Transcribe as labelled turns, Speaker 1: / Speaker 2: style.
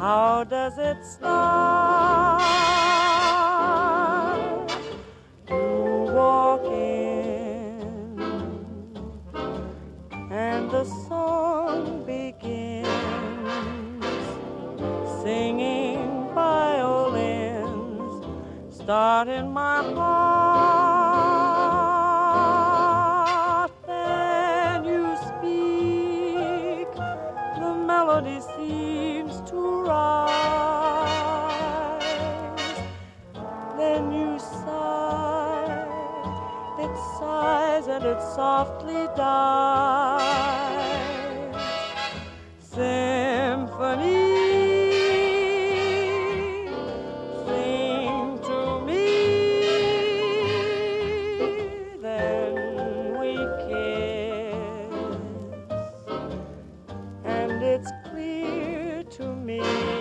Speaker 1: How does it start? You walk in and the song begins, singing violins start in my heart. Then you speak, the melody seems to rise. Then you sigh, it sighs and it softly dies. Symphony, sing to me. Then we kiss, and it's clear to me